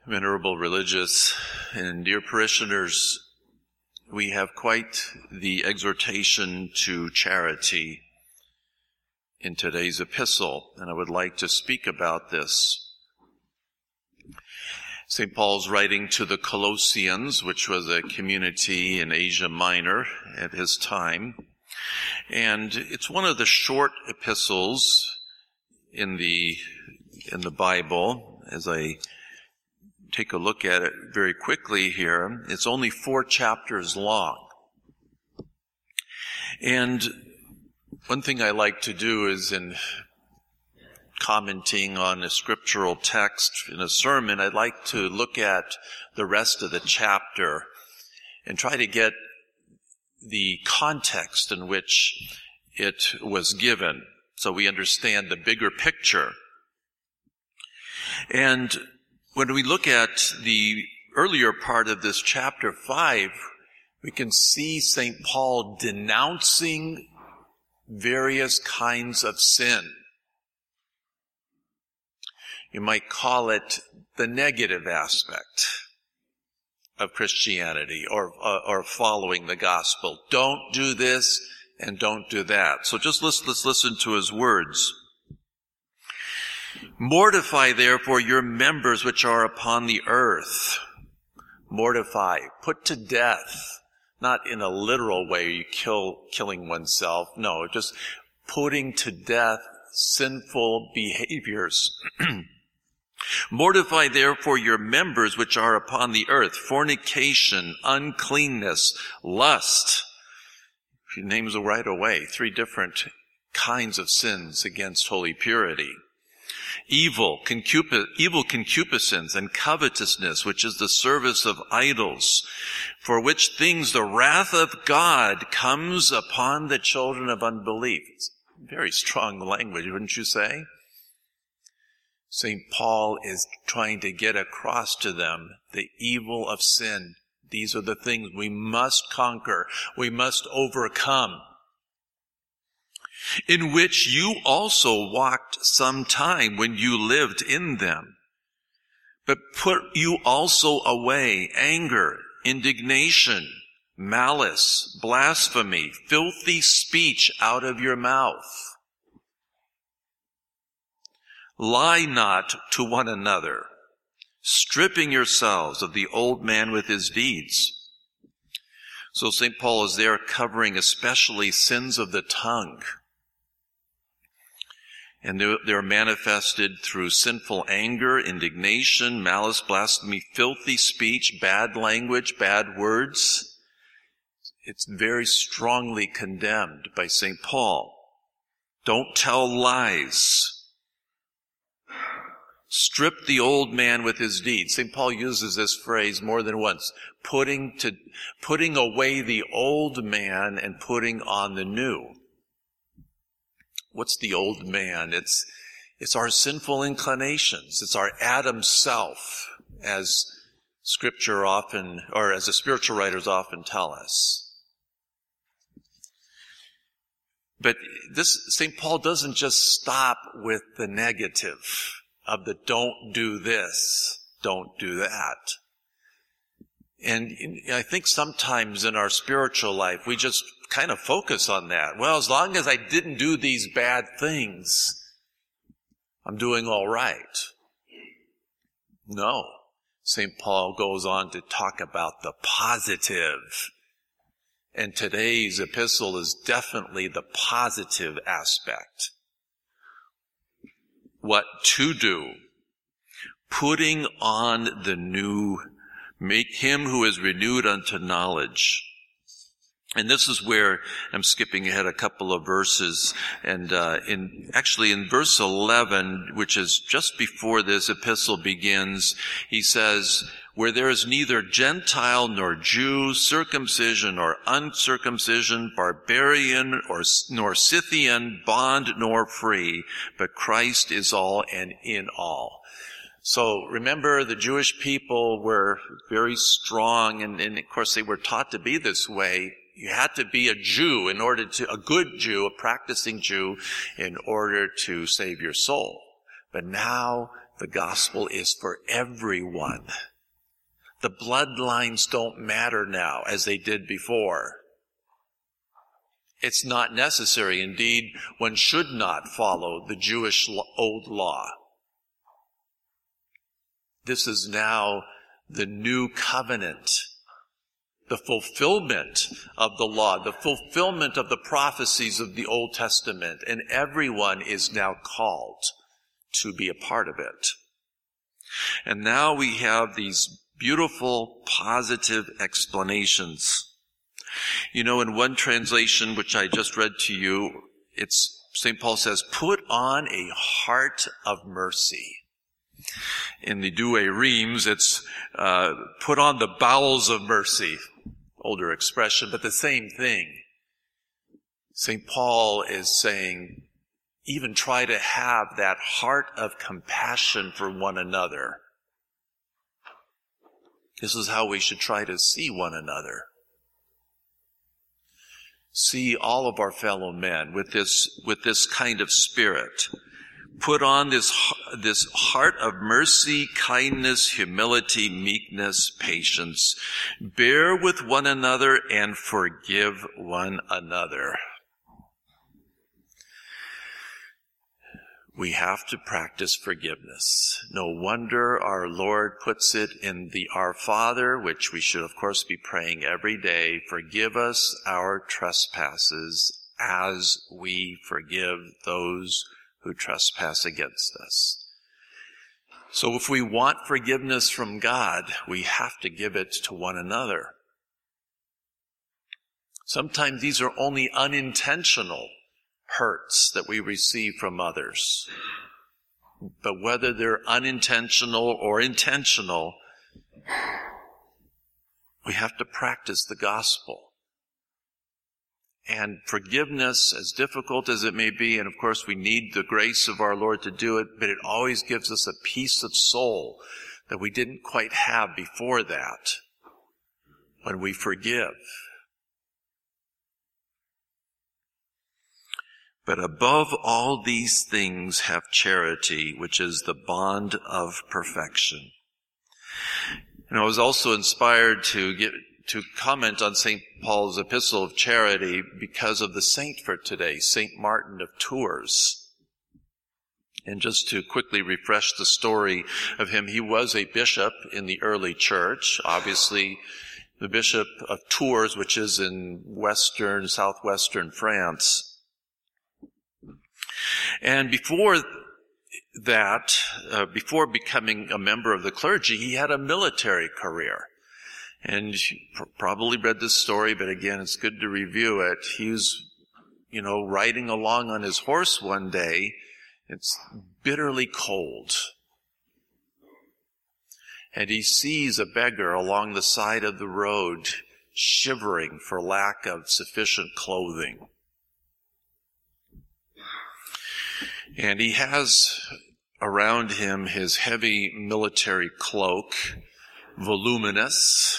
Venerable religious and dear parishioners, we have quite the exhortation to charity in today's epistle, and I would like to speak about this. St. Paul's writing to the Colossians, which was a community in Asia Minor at his time, and it's one of the short epistles in the Bible. As I take a look at it very quickly here, it's only 4 chapters long. And one thing I like to do is, in commenting on a scriptural text in a sermon, I'd like to look at the rest of the chapter and try to get the context in which it was given, so we understand the bigger picture. And when we look at the earlier part of this chapter 5, we can see St. Paul denouncing various kinds of sin. You might call it the negative aspect of Christianity or following the gospel. Don't do this and don't do that. So just let's listen to his words. Mortify, therefore, your members which are upon the earth. Mortify, put to death, not in a literal way, killing oneself. No, just putting to death sinful behaviors. Mortify, therefore, your members which are upon the earth. Fornication, uncleanness, lust. She names it right away. 3 different kinds of sins against holy purity. Evil concupiscence and covetousness, which is the service of idols, for which things the wrath of God comes upon the children of unbelief. It's very strong language, wouldn't you say? St. Paul is trying to get across to them the evil of sin. These are the things we must conquer, we must overcome, in which you also walked some time when you lived in them. But put you also away anger, indignation, malice, blasphemy, filthy speech out of your mouth. Lie not to one another, stripping yourselves of the old man with his deeds. So St. Paul is there covering especially sins of the tongue. And they're manifested through sinful anger, indignation, malice, blasphemy, filthy speech, bad language, bad words. It's very strongly condemned by St. Paul. Don't tell lies. Strip the old man with his deeds. St. Paul uses this phrase more than once. Putting away the old man and putting on the new. What's the old man? It's our sinful inclinations. It's our Adam self, as Scripture often, or as the spiritual writers often tell us. But St. Paul doesn't just stop with the negative of the don't do this, don't do that. And I think sometimes in our spiritual life, we just kind of focus on that. Well, as long as I didn't do these bad things, I'm doing all right. No. St. Paul goes on to talk about the positive. And today's epistle is definitely the positive aspect. What to do. Putting on the new, make him who is renewed unto knowledge. And this is where I'm skipping ahead a couple of verses. And in verse 11, which is just before this epistle begins, he says, where there is neither Gentile nor Jew, circumcision or uncircumcision, barbarian nor Scythian, bond nor free, but Christ is all and in all. So remember, the Jewish people were very strong, and of course they were taught to be this way. You had to be a Jew a good Jew, a practicing Jew, in order to save your soul. But now The gospel is for everyone. The bloodlines don't matter now as they did before. It's not necessary. Indeed, one should not follow the Jewish old law. This is now the new covenant, the fulfillment of the law, the fulfillment of the prophecies of the Old Testament, and everyone is now called to be a part of it. And now we have these beautiful, positive explanations. You know, in one translation, which I just read to you, St. Paul says, put on a heart of mercy. In the Douay Rheims, it's put on the bowels of mercy. Older expression, but the same thing. St. Paul is saying, even try to have that heart of compassion for one another. This is how we should try to see one another. See all of our fellow men with this kind of spirit. Put on this heart of mercy, kindness, humility, meekness, patience. Bear with one another and forgive one another. We have to practice forgiveness. No wonder our Lord puts it in the Our Father, which we should, of course, be praying every day. Forgive us our trespasses as we forgive those who trespass against us. So if we want forgiveness from God, we have to give it to one another. Sometimes these are only unintentional hurts that we receive from others. But whether they're unintentional or intentional, we have to practice the gospel. And forgiveness, as difficult as it may be, and of course we need the grace of our Lord to do it, but it always gives us a peace of soul that we didn't quite have before that when we forgive. But above all these things have charity, which is the bond of perfection. And I was also inspired to comment on St. Paul's epistle of charity because of the saint for today, St. Martin of Tours. And just to quickly refresh the story of him, he was a bishop in the early church, obviously the bishop of Tours, which is in southwestern France. And before that, before becoming a member of the clergy, he had a military career. And you probably read this story, but again, it's good to review it. He was, riding along on his horse one day. It's bitterly cold. And he sees a beggar along the side of the road, shivering for lack of sufficient clothing. And he has around him his heavy military cloak, voluminous.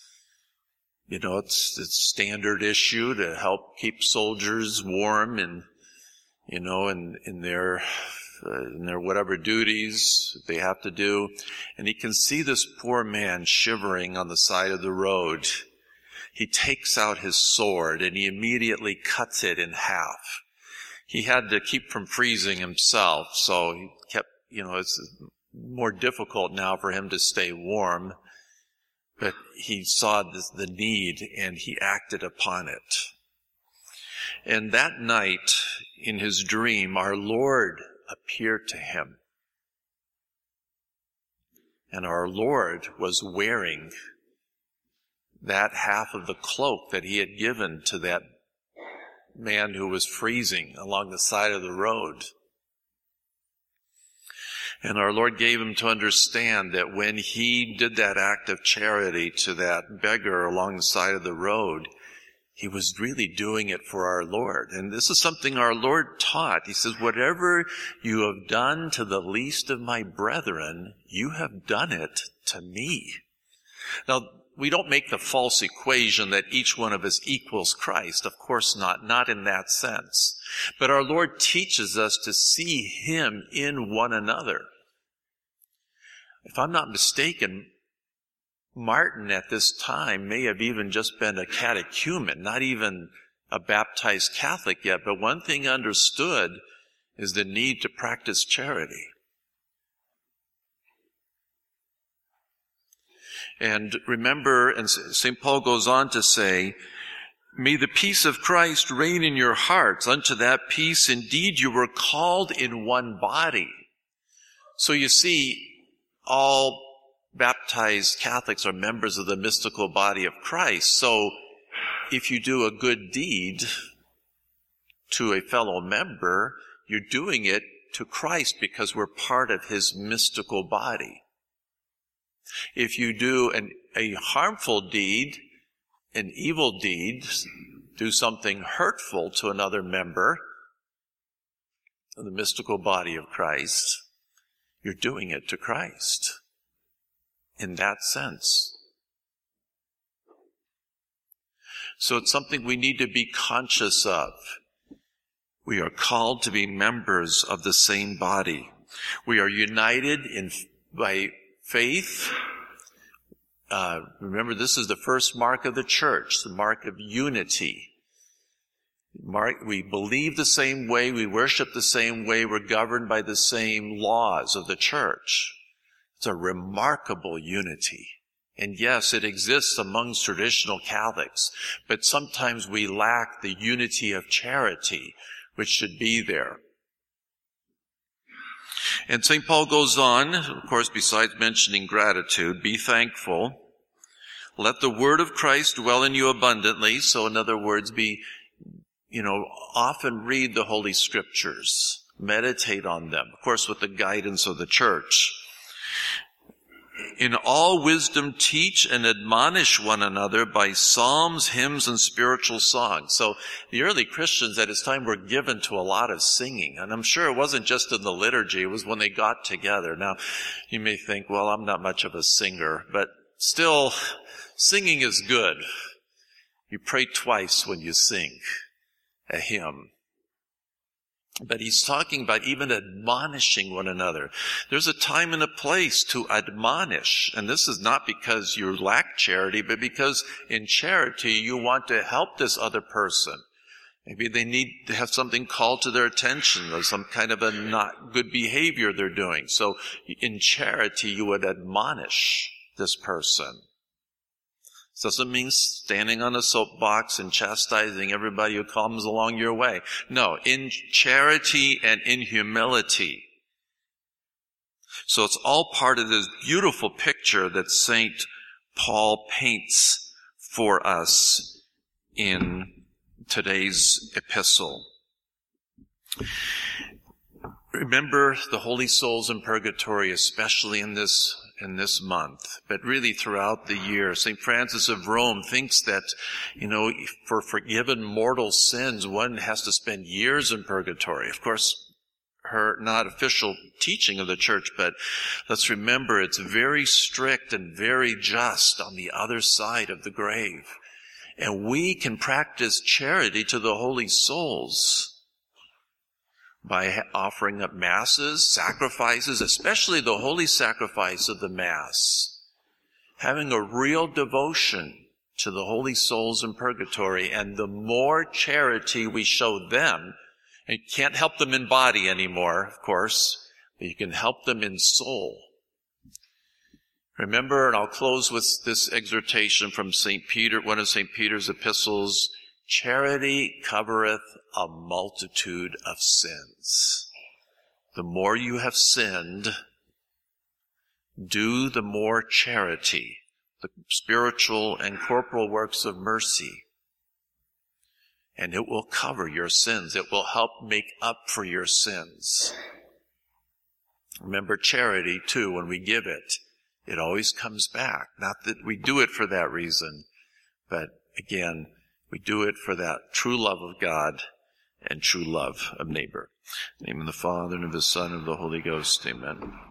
It's standard issue to help keep soldiers warm and, in their whatever duties they have to do. And he can see this poor man shivering on the side of the road. He takes out his sword and he immediately cuts it in half. He had to keep from freezing himself, so he kept, it's more difficult now for him to stay warm. But he saw the need and he acted upon it. And that night, in his dream, our Lord appeared to him. And our Lord was wearing that half of the cloak that he had given to that man who was freezing along the side of the road. And our Lord gave him to understand that when he did that act of charity to that beggar along the side of the road, he was really doing it for our Lord. And this is something our Lord taught. He says, whatever you have done to the least of my brethren, you have done it to me. Now, we don't make the false equation that each one of us equals Christ. Of course not in that sense. But our Lord teaches us to see him in one another. If I'm not mistaken, Martin at this time may have even just been a catechumen, not even a baptized Catholic yet, but one thing understood is the need to practice charity. And remember, and St. Paul goes on to say, may the peace of Christ reign in your hearts. Unto that peace indeed you were called in one body. So you see, all baptized Catholics are members of the mystical body of Christ. So if you do a good deed to a fellow member, you're doing it to Christ because we're part of his mystical body. If you do a harmful deed, an evil deed, do something hurtful to another member of the mystical body of Christ, you're doing it to Christ in that sense. So it's something we need to be conscious of. We are called to be members of the same body. We are united by faith. Remember, this is the first mark of the church, the mark of unity. We believe the same way, we worship the same way, we're governed by the same laws of the church. It's a remarkable unity. And yes, it exists amongst traditional Catholics, but sometimes we lack the unity of charity, which should be there. And St. Paul goes on, of course, besides mentioning gratitude, be thankful. Let the word of Christ dwell in you abundantly. So in other words, often read the Holy Scriptures. Meditate on them, of course, with the guidance of the church. In all wisdom, teach and admonish one another by psalms, hymns, and spiritual songs. So the early Christians at this time were given to a lot of singing. And I'm sure it wasn't just in the liturgy. It was when they got together. Now, you may think, well, I'm not much of a singer. But still, singing is good. You pray twice when you sing a hymn. But he's talking about even admonishing one another. There's a time and a place to admonish. And this is not because you lack charity, but because in charity you want to help this other person. Maybe they need to have something called to their attention or some kind of a not good behavior they're doing. So in charity you would admonish this person. This doesn't mean standing on a soapbox and chastising everybody who comes along your way. No, in charity and in humility. So it's all part of this beautiful picture that St. Paul paints for us in today's epistle. Remember the holy souls in purgatory, especially in this month, but really throughout the year. St. Francis of Rome thinks that, for forgiven mortal sins, one has to spend years in purgatory. Of course, her not official teaching of the church, but let's remember it's very strict and very just on the other side of the grave. And we can practice charity to the holy souls by offering up masses, sacrifices, especially the holy sacrifice of the Mass. Having a real devotion to the holy souls in purgatory, and the more charity we show them, and you can't help them in body anymore, of course, but you can help them in soul. Remember, and I'll close with this exhortation from St. Peter, one of St. Peter's epistles, charity covereth a multitude of sins. The more you have sinned, do the more charity, the spiritual and corporal works of mercy, and it will cover your sins. It will help make up for your sins. Remember, charity, too, when we give it, it always comes back. Not that we do it for that reason, but again, we do it for that true love of God and true love of neighbor. In the name of the Father, and of the Son, and of the Holy Ghost. Amen.